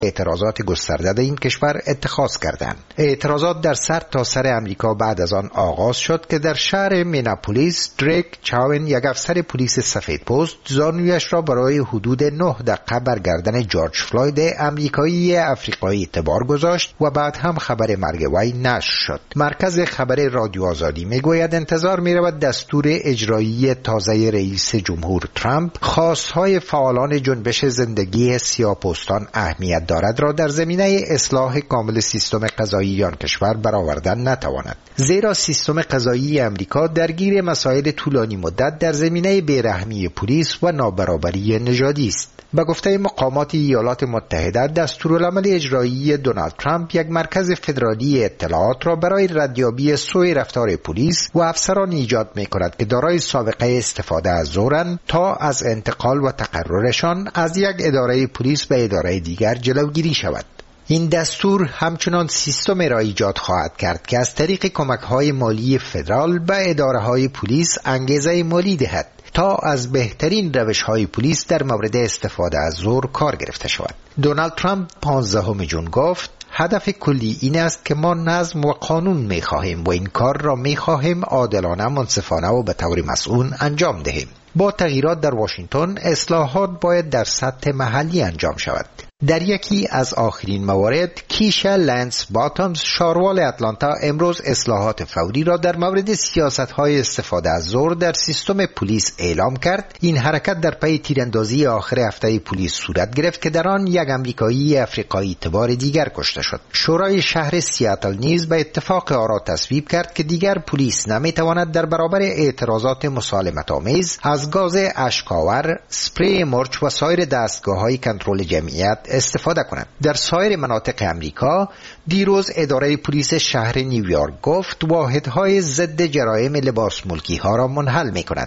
اعتراضات گسترده در این کشور اتخاذ کردند. اعتراضات در سر تا سر امریکا بعد از آن آغاز شد که در شهر میناپولیس دریک چاون، یک افسر پلیس سفیدپوست، زانویش را برای حدود 9 دقیقه بر گردن جورج فلوید امریکایی افریقایی تبار گذاشت و بعد هم خبر مرگ وی نشر شد. مرکز خبر رادیو آزادی میگوید انتظار می‌رود دستور اجرایی تازه رئیس جمهور ترامپ خواستهای فعالان جنبش زندگی سیاه‌پوستان اهمیت دارد را در زمینه اصلاح کامل سیستم قضایی آن کشور برآوردن نتواند، زیرا سیستم قضایی امریکا درگیر مسائل طولانی مدت در زمینه بیرحمی پلیس و نابرابری نژادی است. به گفته مقامات ایالات متحده، دستورالعمل اجرایی دونالد ترامپ یک مرکز فدرالی اطلاعات را برای ردیابی سوء رفتار پلیس و افسران ایجاد می‌کند که دارای سابقه استفاده از زورند تا از انتقال و تقررشان از یک اداره پلیس به اداره دیگر جلوگیری شود. این دستور همچنان سیستم را ایجاد خواهد کرد که از طریق کمک‌های مالی فدرال به اداره‌های پلیس انگیزه مالی دهد تا از بهترین روش‌های پلیس در مورد استفاده از زور کار گرفته شود. دونالد ترامپ 15 ژوئن گفت هدف کلی این است که ما نظم و قانون می‌خواهیم و این کار را می‌خواهیم عادلانه، منصفانه و به طور مسئول انجام دهیم. با تغییرات در واشنگتن، اصلاحات باید در سطح محلی انجام شود. در یکی از آخرین موارد، کیشا لنس باتامز، شاروال اتلانتا، امروز اصلاحات فوری را در مورد سیاست‌های استفاده از زور در سیستم پلیس اعلام کرد. این حرکت در پی تیراندازی آخر هفته پلیس صورت گرفت که در آن یک امریکایی افریقایی تبار دیگر کشته شد. شورای شهر سیاتل نیز به اتفاق آرا تصویب کرد که دیگر پلیس نمی‌تواند در برابر اعتراضات مسالمت‌آمیز از گاز اشک‌آور، اسپری مرچ و سایر دستگاه‌های کنترل جمعیت استفاده کنند. در سایر مناطق امریکا دیروز اداره پلیس شهر نیویورک گفت واحدهای ضد جرایم لباس ملکی ها را منحل می کند.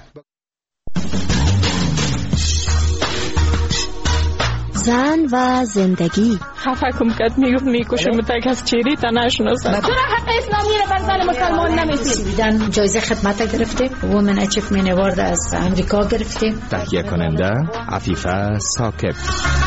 زن و زندگی. خفه کم کد میکشه متک از چیری تا نشناسد. چرا حق اسلامی را بر زن مسلمان نمیدید؟ جایزه خدمت گرفته، وومن اچیومنت اوارد از امریکا گرفته. تهیه کننده عفیفه ثاقب.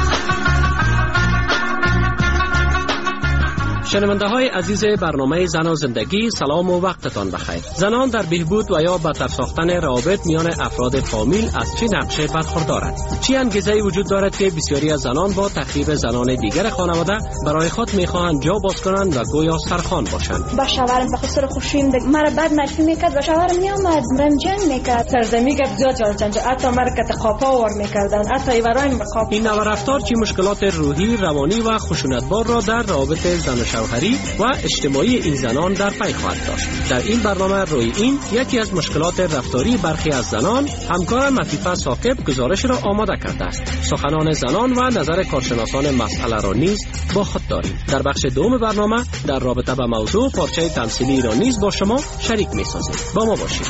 شنونده های عزیز برنامه زن و زندگی، سلام و وقتتان بخیر. زنان در بهبود و یا بهتر ساختن روابط میان افراد فامیل از چه نقشه برخوردارند؟ چه انگیزه‌ای وجود دارد که بسیاری از زنان با تخریب زنان دیگر خانواده برای خود میخواهند جا باز کنند و گویا سرخوان باشند؟ با شوهرم به خاطر خوشیم مرا بد معرفی میکرد، با شوهرم میامد رنجان میکرد، سرزنی کرد، زیاد جنج، حتی مرکت قاپا ور میکردن، حتی ایورایم قاپ. این نوع رفتار چه مشکلات روحی، روانی و خشونتبار را در روابط زن شوهری و اجتماعی این زنان در پی خواهد داشت. در این برنامه روی این یکی از مشکلات رفتاری برخی از زنان، همکارم عفیفه ثاقب گزارش را آماده کرده است. سخنان زنان و نظر کارشناسان مسئله را نیز با خود داریم. در بخش دوم برنامه در رابطه با موضوع پارچه تمثیلی را نیز با شما شریک می‌سازیم. با ما باشید.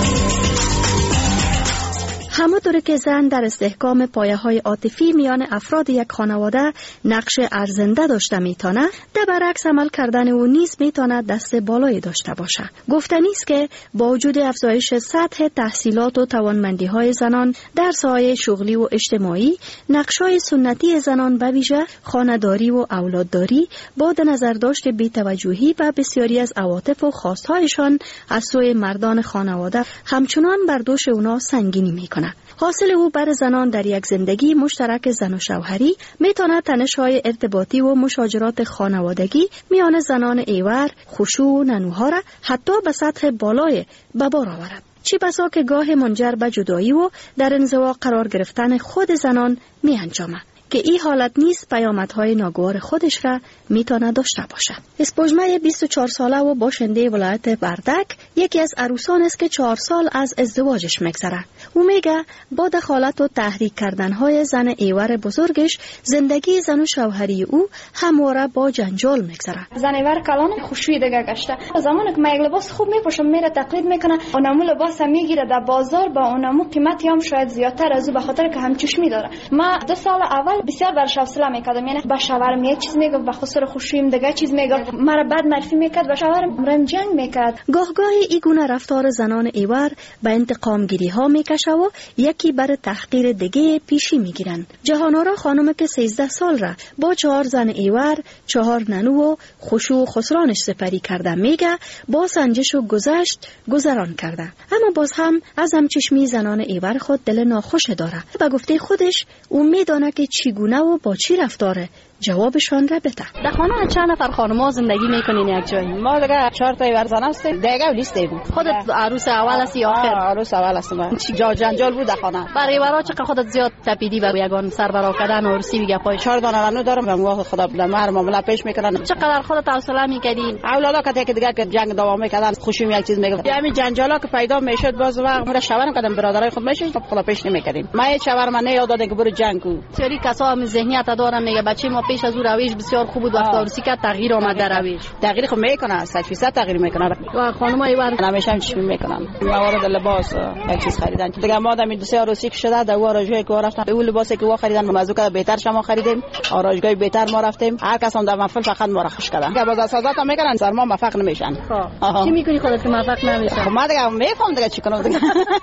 همانطور که زن در استحکام پایه‌های عاطفی میان افراد یک خانواده نقش ارزنده داشته میتونه، در برعکس عمل کردن او نیز میتونه دست بالایی داشته باشه. گفتنی است که با وجود افزایش سطح تحصیلات و توانمندی‌های زنان در ساحه شغلی و اجتماعی، نقش‌های سنتی زنان به ویژه خانه‌داری و اولادداری با در نظر داشت بی‌توجهی و بسیاری از عواطف و خواست‌هایشان از سوی مردان خانواده همچنان بر دوش اونا سنگینی میکنه. حاصل او بر زنان در یک زندگی مشترک زن و شوهری میتونه تنش‌های ارتباطی و مشاجرات خانوادگی میان زنان ایور، خشوع و ننوها را حتی به سطح بالای به بار آورد. چی بسا که گاه منجر به جدایی و در انزوا قرار گرفتن خود زنان می انجامد که این حالت نیست پیامدهای ناگوار خودش را میتونه داشته باشه. اسپوجمه 24 ساله و باشنده ولایت بردک یکی از عروسان است که 4 سال از ازدواجش میگذره. او میگه با دخالت و تحریک کردنهای زن ایور بزرگش زندگی زن و شوهری او همواره با جنجال میگذره. زن ایور کلان خوشویی دیگه گشته. زمانی که من لباس خوب میپوشم میره تقلید میکنه، اونمو لباس میگیره در بازار با اونمو قیمتی هم شاید زیادتر از او به خاطر که هم چشمی داره. ما 2 سال اول بسیار برش حوصله میکردم، یعنی با شوهرم یک چیز میگفت، با خسر خوشیم دیگه چیز میگفت، مرا بد معرفی میکرد و شوهرم رم جنگ میکرد. گاهگاهی این گونه رفتار زنان ایور به انتقام گیری ها میکشه و یکی بر تحقیر دیگه پیشی میگیرن. جهانارا خانم که 13 سال را با 4 زن ایور، 4 ننو و خشوع و خسرانش سپری کرده میگه با سنجش و گذشت گذران کرده، اما باز هم از همچشمی زنان ایور خود دل ناخوش داره. به گفته خودش او میدانه که چگونه و با چی رفتاره. جوابشان را بده. در خانه چند نفر خانم‌ها زندگی میکنین یک جایی؟ ما دیگه 4 تا ایور زن هستیم، دیگه نیستیم. خودت عروس اول هستی یا آخر؟ عروس اول هستم. چی جنجال بود در خانه. برای ایورا چقدر خودت زیاد تپیدی و یگان سربرا کردن عروسی میگه پای 4 دانه رنو دارم، میگم خدا بدم هر معامله پیش میکنن. چقدر خودت حوصله میکردین؟ اولادا که دیگه که جنگ دوام میکردن، خوشیم یک چیز میگفت. همین جنجالا که پیدا میشد باز وقت میره شوهرم کردم برادرای خود میشه خدا پیش نمیکردیم. ما هیچ شوهرم نه یاد دادن که برو جنگ کو. سری کسا هم ذهنیت دارن میگه بچه ما پیش از او رویش بسیار خوب بود، وقت عروسی که تغییر آمد در رویش. تغییر خب میکنه، 100% تغییر میکنه. و خانم‌ها ایور همیشه هم چی میکنن؟ موارد لباس یک چیز خریدن. دیگه ما دم دو سه عروسی که شده در آراژگاه که رفتن، اون لباسی که وا خریدن موضوع که بهتر شما خریدیم، آراژگاه بهتر ما رفتیم. هر کس هم در محفل فقط ما را خوش کردن. که باز اساسات هم میکنن، سر ما موفق نمیشن. چی میکنی خودت که موفق نمیشن؟ ما دیگه میفهم دیگه چی کنم دیگه.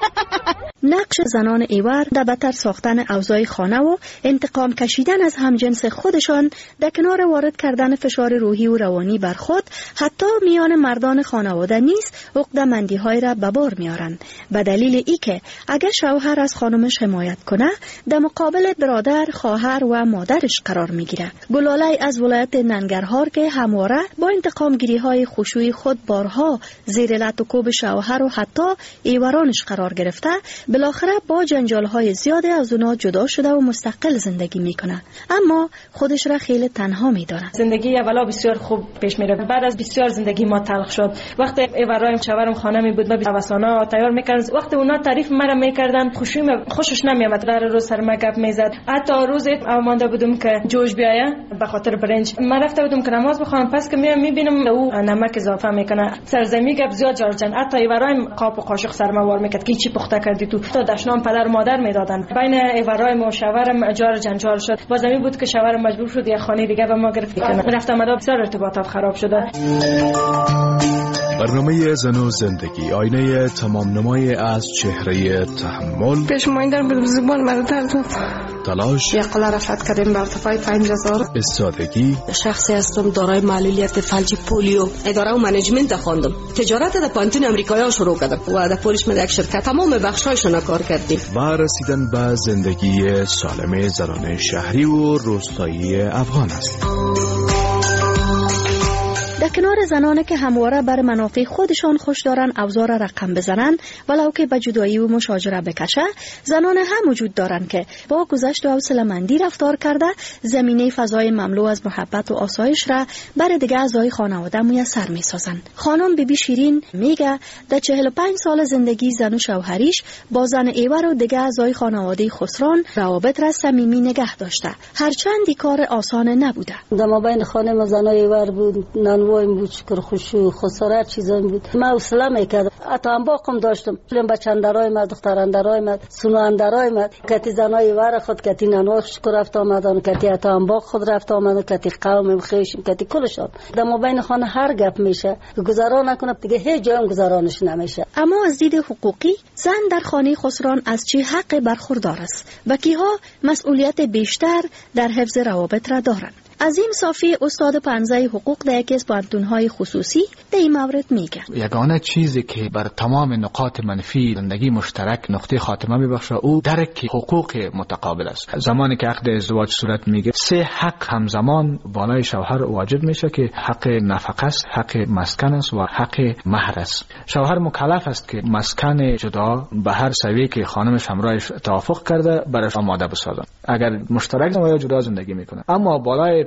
نقش زنان ایور در بدتر ساختن اوضاع خانه و انتقام کشیدن از همجنس خودشان در کنار وارد کردن فشار روحی و روانی بر خود، حتی میان مردان خانواده نیز عقده‌مندی‌های را به بار میارند. به دلیل ای که اگر شوهر از خانمش حمایت کنه، در مقابل برادر، خواهر و مادرش قرار میگیره. گلاله از ولایت ننگرهار که همواره با انتقام گیری‌های خشوعی خود بارها زیر لط و کوب شوهر و حتی ایورانش قرار گرفته، بالاخره با جنجال‌های زیاد از اونا جدا شده و مستقل زندگی میکنه، اما خودش را خیلی تنها میدونه. زندگی اولا بسیار خوب پیش میره، بعد از بسیار زندگی ما تلخ شد. وقتی ایورایم شوهرم خانه می بود، ما بسانا تیار میکردن، وقتی اونا تعریف مرا میکردن خوشش نمیامد، در روز سر ما گپ میزد. حتی روزی مانده بودم که جوش بیایه به خاطر برنج، من رفته بودم که نماز بخوام، پس که میبینم او نمک اضافه میکنه، سرزمی گپ زیاد جارجن. حتی ایورایم قاپ و قاشق سر ما وار میکرد که چی پخته کردی تو، تا دشنام پدر و مادر میدادن. بین ایورایم و شوهرم جار جنجال شد. بازمی بود که شوهرم مجبور شد یه خانه دیگه به ما گرفت. رفتم مدام بسیار ارتباطات خراب شده. برنامه زن و زندگی، آینه تمام نمای از چهره تحمل، پیشمایندن به زبان مردر داد، تلاش، یقلا رفت کردیم به ارتفاع 5000، استادگی. شخصی هستم دارای معلولیت فلج پولیو. اداره و منیجمنت خواندم، تجارت در پانتون امریکایی شروع کردم و در پولیس یک شرکت تمام بخشایشون کار کردیم. و رسیدن به زندگی سالم زنان شهری و روستایی افغان است. در کنار زنانی که همواره بر منافع خودشان خوش دارن اوضاع را رقم بزنن ولو که به جدایی و مشاجره بکشه، زنان هم وجود دارن که با گذشت و حوصله‌مندی رفتار کرده زمینه فضای مملو از محبت و آسایش را بر دیگه اعضای خانواده میسر میسازن. خانم بیبی شیرین میگه در 45 سال زندگی زن و شوهریش با زن ایور و دیگه اعضای خانواده خسران روابط را صمیمی نگه داشته، هرچند کار آسان نبوده. در مابین خانم زنای ایور بود، نانوایم بود، شکر خوشو خسارت چیزایی بود. من حوصله میکردم، حتی انباقم داشتم، بچندرای ما، دختراندرای ما، سنواندرای ما، کتی زنای ایور خود، کتی نانوا شکر رفت آمدن، کتی حتی انباق خود رفت آمدن، کتی قوم خیشم، کتی کلشان. در مابین خانه هر گپ میشه، گذران نکنه دیگه هیچ جای گذرانش نمیشه. اما از دید حقوقی زن در خانه خسران از چه حق برخوردار است و کیها مسئولیت بیشتر در حفظ روابط را دارند؟ عظیم صافی استاد پنزه حقوق در یکی از پانتون‌های خصوصی در این مورد میگه یگانه چیزی که بر تمام نقاط منفی زندگی مشترک نقطه خاتمه میبخشه او درک حقوق متقابل است. زمانی که عقد ازدواج صورت میگیره 3 حق همزمان بالای شوهر واجب میشه که حق نفقه است، حق مسکن است و حق مهر است. شوهر مکلف است که مسکن جدا به هر سویه که خانمش همراهش توافق کرده برای آماده بسازه. اگر مشترک یا جدا زندگی میکنه، اما بالای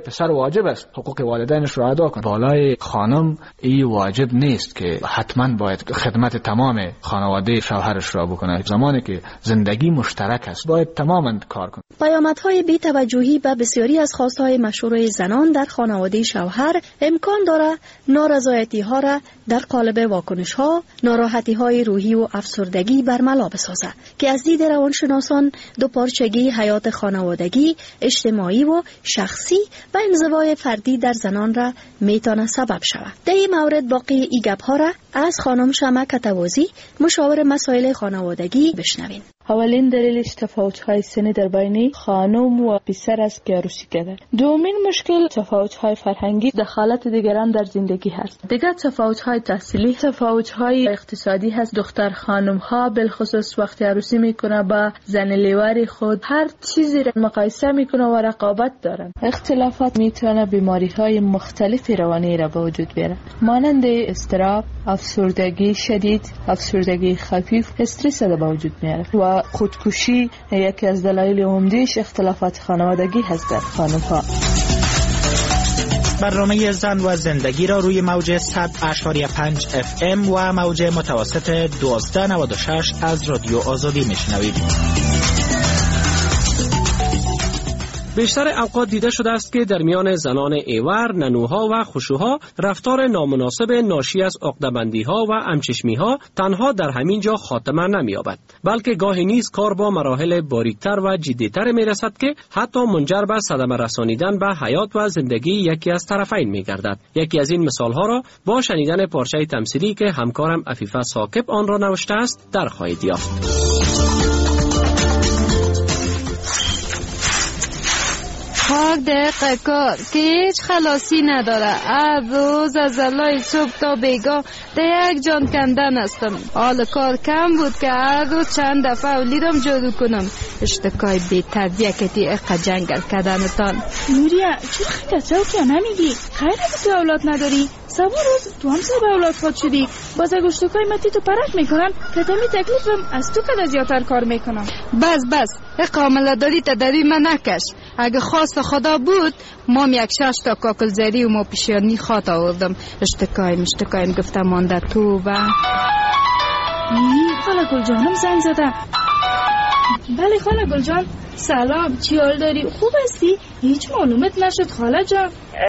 پسر واجب است حقوق والدینش را ادا کنه. بالای خانم این واجب نیست که حتما باید خدمت تمام خانواده شوهرش را بکنه. زمانی که زندگی مشترک است باید تماما کار کنه. پیامدهای بی‌توجهی به بسیاری از خواستهای مشروع زنان در خانواده شوهر امکان دارد نارضایتی‌ها را در قالب واکنش‌ها، ناراحتی‌های روحی و افسردگی برملا بسازد که از دید روانشناسان دوپارچگی حیات خانوادگی، اجتماعی و شخصی و انزوای فردی در زنان را میتونه سبب شود. در این مورد باقی این گپ‌ها را از خانم شمع کتوازی مشاور مسائل خانوادگی بشنوین. اولین دلیلش تفاوت‌های سنی در بین خانم و پسر است که عروسی کرده. دومین مشکل تفاوت‌های فرهنگی، دخالت دیگران در زندگی هست. دیگر تفاوت‌های تحصیلی، تفاوت‌های اقتصادی هست. دختر خانم‌ها بالخصوص وقتی عروسی میکنه با زن لیواری خود هر چیزی را مقایسه میکنه و رقابت دارن. اختلافات میتونه بیماری‌های مختلف روانی را به وجود بیاره، مانند اضطراب، افسردگی شدید، افسردگی خفیف، استرس را به وجود میاره و خودکشی. یکی از دلایل عمده‌اش اختلافات خانوادگی هست در خانم‌ها. برنامه زن و زندگی را روی موج 100.5 FM و موج متوسط 1296 از رادیو آزادی میشنوید. بیشتر اوقات دیده شده است که در میان زنان ایور، ننوها و خشوها رفتار نامناسب ناشی از عقده‌بندی‌ها و همچشمی‌ها تنها در همین جا خاتمه نمی‌یابد، بلکه گاهی نیز کار با مراحل باریکتر و جدی‌تر می‌رسد که حتی منجر به صدمه رسانیدن به حیات و زندگی یکی از طرفین می‌گردد. یکی از این مثال‌ها را با شنیدن پارچه تمثیلی که همکارم عفیفه ثاقب آن را نوشته است در خواهید یافت. خاک دقیقه کار که هیچ خلاصی نداره. روز از علای صبح تا بیگاه ده یک جان کندن هستم. حال کار کم بود که هر روز چند دفعه اولیدم جارو کنم. اشتکای بی تربیتی اقا جنگل کردنتان. نوریا چرا خیلی چوکیا نمیگی؟ خیلی تو اولاد نداری؟ سبا روز تو هم سبا اولاد خود شدی. باز اگه اشتکای متی تو پرک میکنن که تمی تکلیفم از تو که زیادتر کار میکنم. بس اقامل داری تدری من نکش. اگه خواست خدا بود مام یک 6 تا کاکل زری و ما پیشانی خواه آوردم. اشتکایم گفتم مانده تو و خاله گل جانم زنگ زده. بله خاله گل جان، سلام، چی حال داری؟ خوب هستی؟ هیچ معلومت نشد خاله جان.